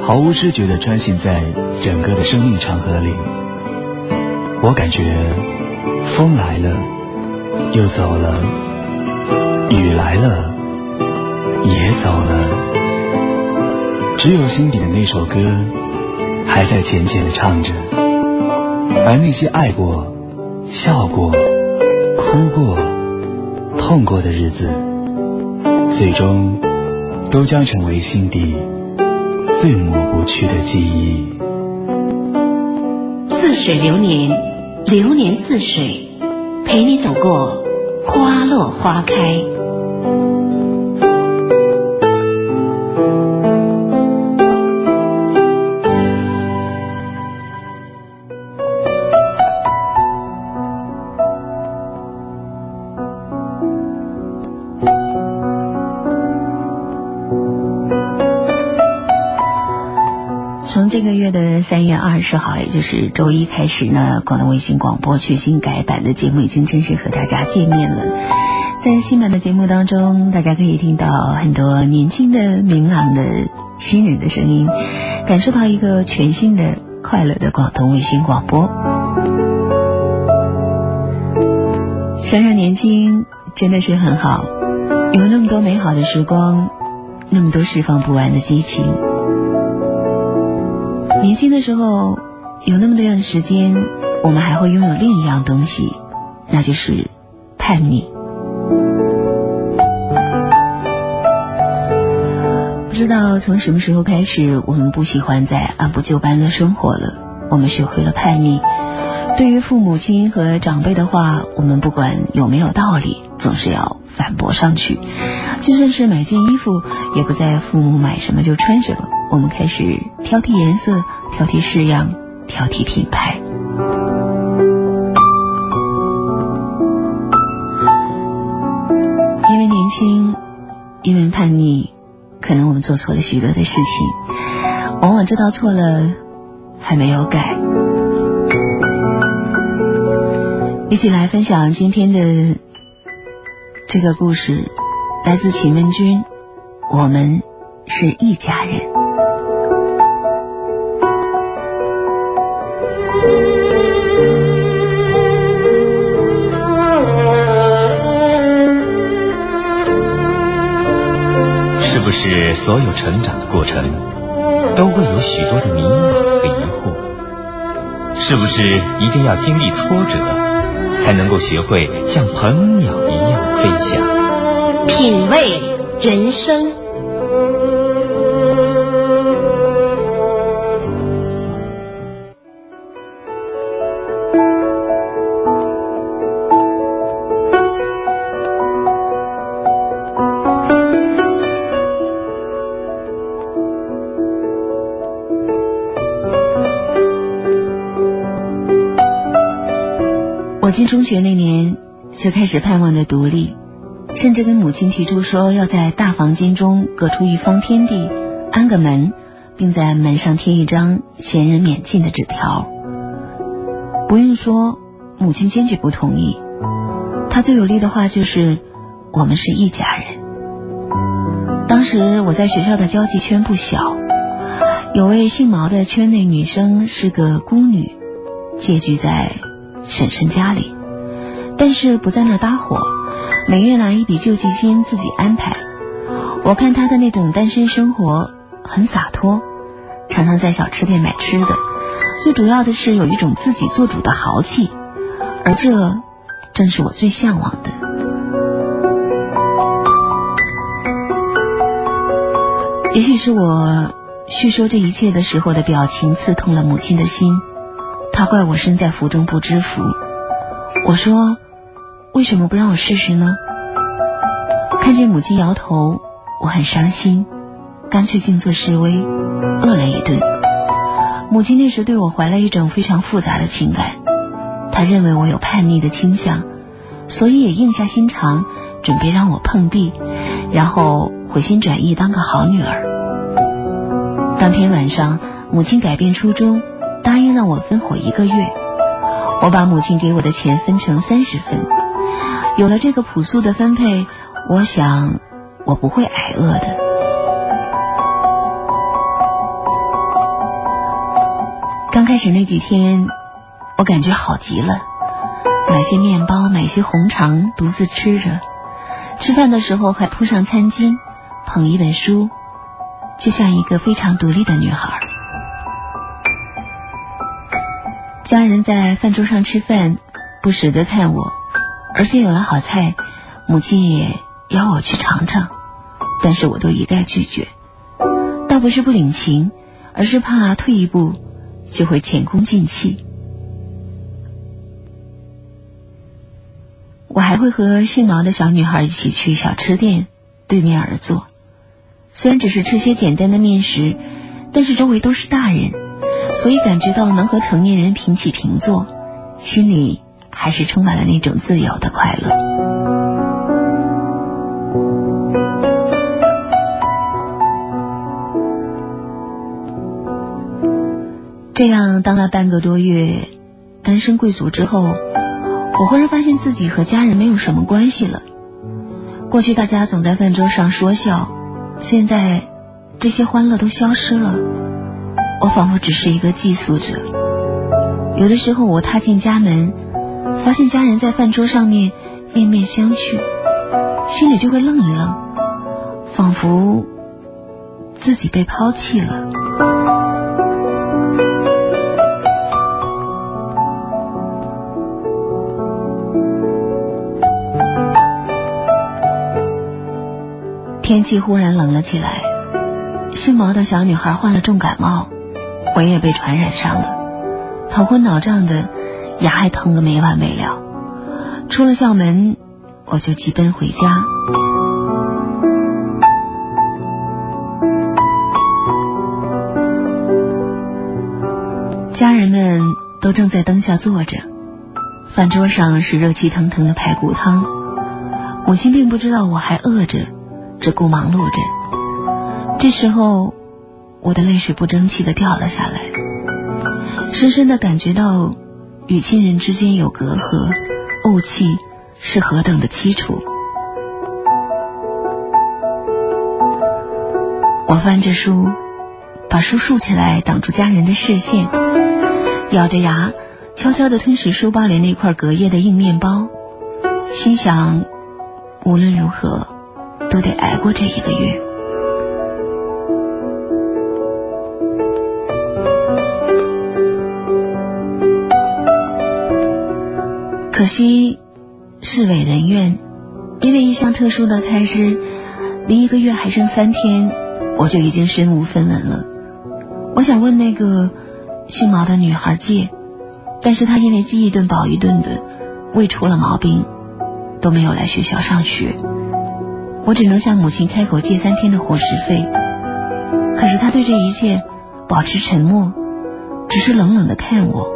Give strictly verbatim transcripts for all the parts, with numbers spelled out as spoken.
毫无知觉地穿行在整个的生命长河里。我感觉风来了又走了，雨来了也走了，只有心底的那首歌还在浅浅地唱着，而那些爱过、笑过、哭过、痛过的日子，最终都将成为心底最抹不去的记忆。 似水流年，流年似水，陪你走过花落花开。 从这个月的三月二十号，也就是周一开始呢，广东卫星广播全新改版的节目已经正式和大家见面了。在新版的节目当中，大家可以听到很多年轻的、明朗的新人的声音，感受到一个全新的、快乐的广东卫星广播。想想年轻真的是很好，有那么多美好的时光，那么多释放不完的激情。年轻的时候有那么多样的时间，我们还会拥有另一样东西，那就是叛逆。不知道从什么时候开始，我们不喜欢再按部就班的生活了，我们学会了叛逆。对于父母亲和长辈的话，我们不管有没有道理，总是要反驳上去。就算是买件衣服，也不在父母买什么就穿什么，我们开始挑剔颜色，挑剔式样，挑剔品牌。因为年轻，因为叛逆，可能我们做错了许多的事情，往往知道错了还没有改。一起来分享今天的这个故事，来自祁门君，我们是一家人。 是不是所有成长的过程都会有许多的迷茫和疑惑？是不是一定要经历挫折才能够学会像鹏鸟一样飞翔？ 品味人生。 我进中学那年就开始盼望着独立，甚至跟母亲提出说要在大房间中隔出一方天地，安个门，并在门上贴一张闲人免进的纸条。不用说，母亲坚决不同意。她最有力的话就是我们是一家人。当时我在学校的交际圈不小，有位姓毛的圈内女生是个孤女，借居在婶婶家里，但是不在那儿搭伙，每月拿一笔救济金自己安排。我看她的那种单身生活很洒脱，常常在小吃店买吃的，最主要的是有一种自己做主的豪气，而这正是我最向往的。也许是我叙说这一切的时候的表情刺痛了母亲的心，她怪我身在福中不知福。我说，为什么不让我试试呢？看见母亲摇头，我很伤心，干脆静坐示威，饿了一顿。母亲那时对我怀了一种非常复杂的情感，她认为我有叛逆的倾向，所以也硬下心肠，准备让我碰壁，然后回心转意当个好女儿。当天晚上，母亲改变初衷，答应让我分伙一个月。我把母亲给我的钱分成三十分，有了这个朴素的分配，我想我不会挨饿的。 刚开始那几天我感觉好极了，买些面包，买些红肠，独自吃着，吃饭的时候还铺上餐巾，捧一本书，就像一个非常独立的女孩。家人在饭桌上吃饭，不舍得看我，而且有了好菜，母亲也邀我去尝尝，但是我都一概拒绝。倒不是不领情，而是怕退一步就会前功尽弃。我还会和姓毛的小女孩一起去小吃店对面而坐，虽然只是吃些简单的面食，但是周围都是大人，所以感觉到能和成年人平起平坐，心里还是充满了那种自由的快乐。这样当了半个多月单身贵族之后，我忽然发现自己和家人没有什么关系了。过去大家总在饭桌上说笑，现在这些欢乐都消失了，我仿佛只是一个寄宿者。有的时候我踏进家门，发现家人在饭桌上面面面相觑，心里就会愣一愣，仿佛自己被抛弃了。天气忽然冷了起来，姓毛的小女孩患了重感冒，我也被传染上了，头昏脑胀的，牙还疼个没完没了。出了校门，我就急奔回家。家人们都正在灯下坐着，饭桌上是热气腾腾的排骨汤。母亲并不知道我还饿着，只顾忙碌着。这时候我的泪水不争气地掉了下来，深深地感觉到与亲人之间有隔阂，怄气是何等的凄楚。我翻着书，把书竖起来挡住家人的视线，咬着牙悄悄地吞食书包里那块隔夜的硬面包，心想无论如何都得挨过这一个月。可惜事违人愿，因为一项特殊的开支，离一个月还剩三天，我就已经身无分文了。我想问那个姓毛的女孩借，但是她因为饥一顿饱一顿的，胃出了毛病，都没有来学校上学。我只能向母亲开口借三天的伙食费，可是她对这一切保持沉默，只是冷冷地看我。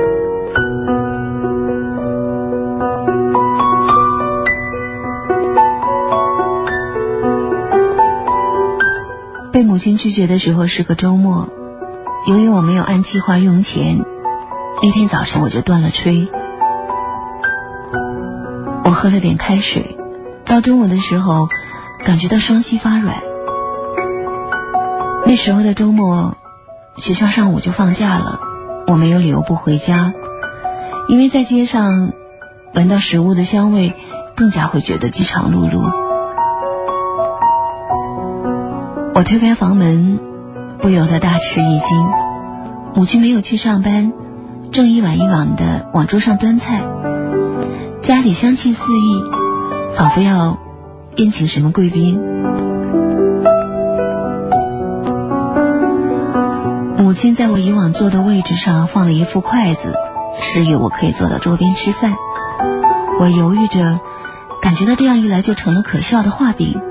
被母亲拒绝的时候是个周末，由于我没有按计划用钱，那天早晨我就断了吹。我喝了点开水，到中午的时候感觉到双膝发软。那时候的周末，学校上午就放假了，我没有理由不回家，因为在街上闻到食物的香味，更加会觉得饥肠辘辘。我推开房门，不由得大吃一惊。母亲没有去上班，正一碗一碗的往桌上端菜，家里香气四溢，仿佛要宴请什么贵宾。母亲在我以往坐的位置上放了一副筷子，示意我可以坐到桌边吃饭。我犹豫着，感觉到这样一来就成了可笑的画饼。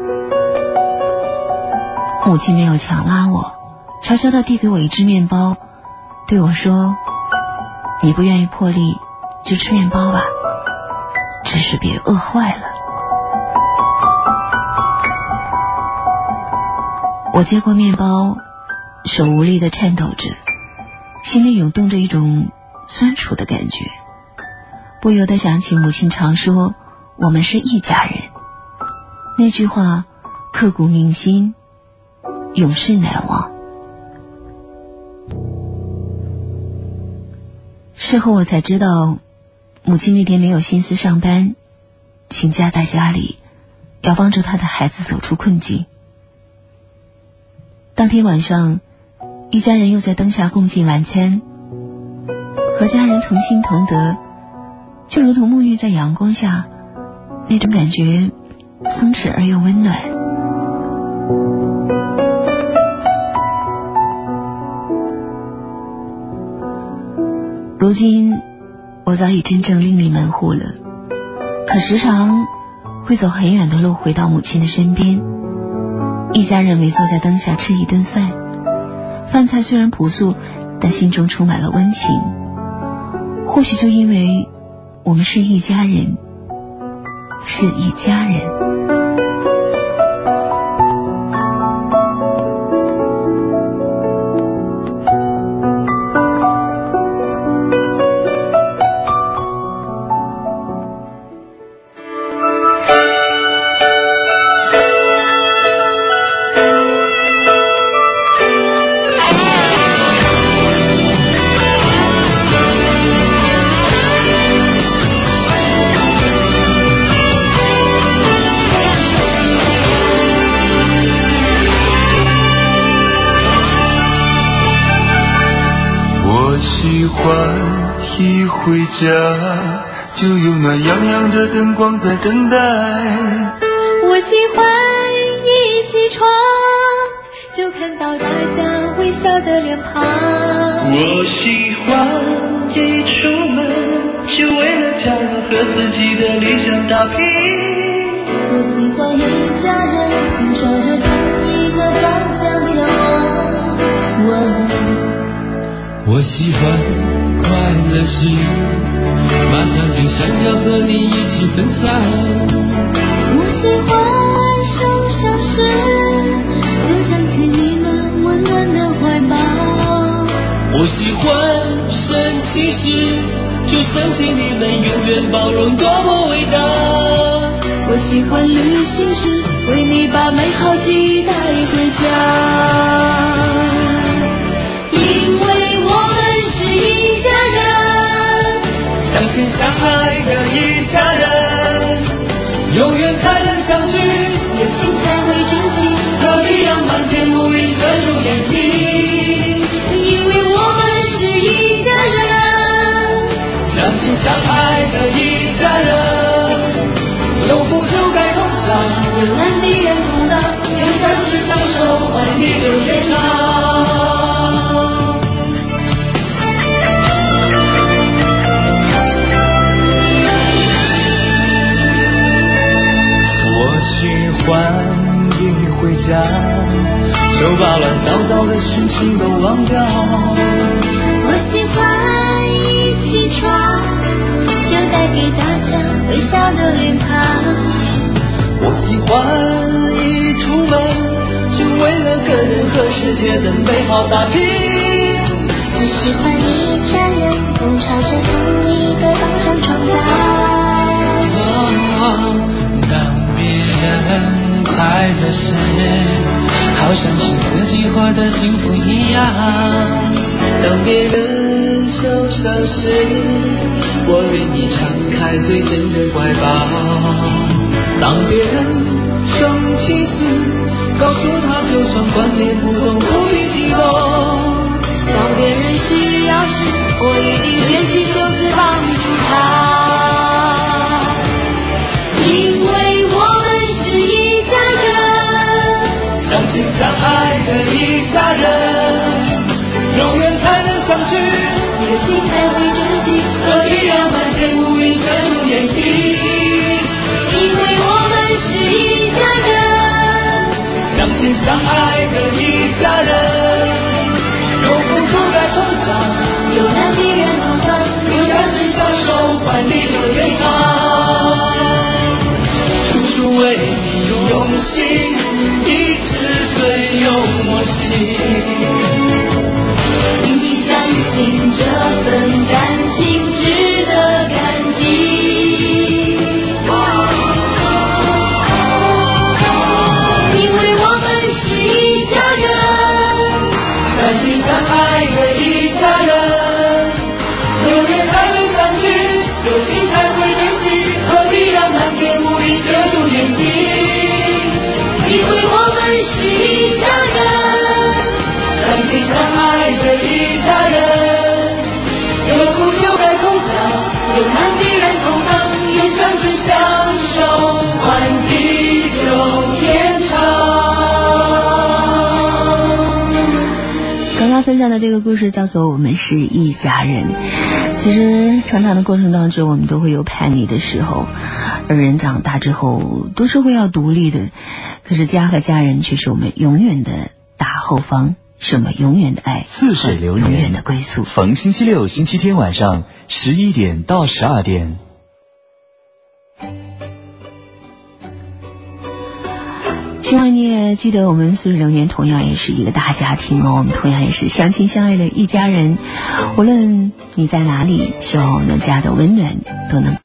母亲没有强拉我，悄悄地递给我一只面包，对我说：“你不愿意破例，就吃面包吧，只是别饿坏了。”我接过面包，手无力地颤抖着，心里涌动着一种酸楚的感觉，不由得想起母亲常说我们是一家人，那句话刻骨铭心，永世难忘。 事后我才知道，母亲那天没有心思上班，请假在家里，要帮助她的孩子走出困境。当天晚上，一家人又在灯下共进晚餐，和家人同心同德，就如同沐浴在阳光下，那种感觉松弛而又温暖。如今我早已真正另立门户了，可时常会走很远的路回到母亲的身边，一家人围坐在灯下吃一顿饭，饭菜虽然朴素，但心中充满了温情。或许就因为我们是一家人，是一家人。 一回家就有那洋洋的灯光在等待， 我喜欢一起床就看到大家微笑的脸庞， 我喜欢一出门就为了家人和自己的理想打拼， 我喜欢一家人心朝着同一个方向前往， 我喜欢快乐时马上就想要和你一起分享， 我喜欢受伤时就想起你们温暖的怀抱， 我喜欢生气时就想起你们永远包容多么伟大， 我喜欢旅行时为你把美好记忆带回家，因为我们是一家人， 相亲相爱的一家人，永远才能相聚， 有心才会珍惜， 何必让满天乌云遮住眼睛， 因为我们是一家人， 相亲相爱的一家人，有付出该同享， 有难敌人同当， 有相知相守换地久天长。 喜欢一回家就把乱糟糟的事情都忘掉， 我喜欢一起床就带给大家微笑的脸庞， 我喜欢一出门就为了个人和世界的美好打拼， 我喜欢一家人都朝着同一个方向创造， 当别人快乐时好像是自己活得幸福一样， 当别人受伤时我愿意敞开最真的怀抱， 当别人生气时告诉他就算观念不同不必激动， 当别人需要时我一定卷起袖子帮助他，因为我们是一家人， 相亲相爱的一家人，永远才能相聚， 有心才会珍惜， 何必让满天乌云遮住眼睛， 因为我们是一家人， 相亲相爱的一家人，有付出该同享， 有难敌人同当， 有相知相守换分享的这个故事叫做《我们是一家人》。其实成长的过程当中，我们都会有叛逆的时候，而人长大之后都是会要独立的。可是家和家人却是我们永远的大后方，是我们永远的爱， 似水流年， 永远的归宿。 逢星期六、星期天晚上十一点到十二点。 希望你也记得，我们似水流年同样也是一个大家庭哦，我们同样也是相亲相爱的一家人。无论你在哪里，希望我们家的温暖都能